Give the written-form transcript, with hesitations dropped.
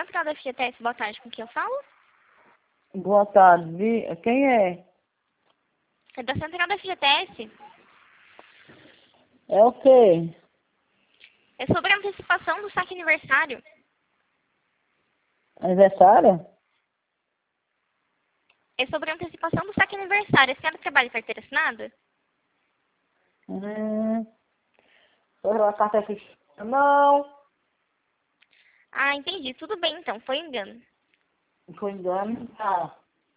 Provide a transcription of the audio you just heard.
central da FGTS, boa tarde, com quem eu falo? Boa tarde. Quem é? É da central da FGTS. É o quê? É sobre a antecipação do saque aniversário. Aniversário? É sobre a antecipação do saque aniversário. A senhora trabalha em carteira assinada? Foi a carta aqui. Não. Ah, entendi. Tudo bem, então. Foi engano. Foi engano. Tá.